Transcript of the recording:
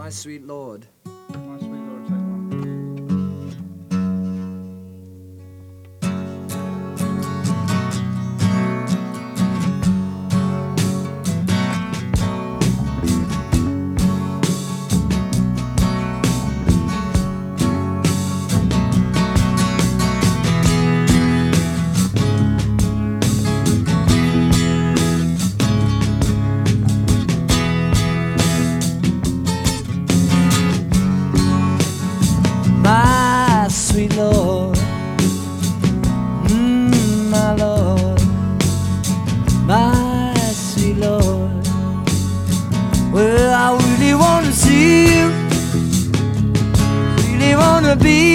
My sweet Lord. My sweet Lord, take one. My sweet Lord, my Lord, my sweet Lord. Well, I really wanna see you, really wanna be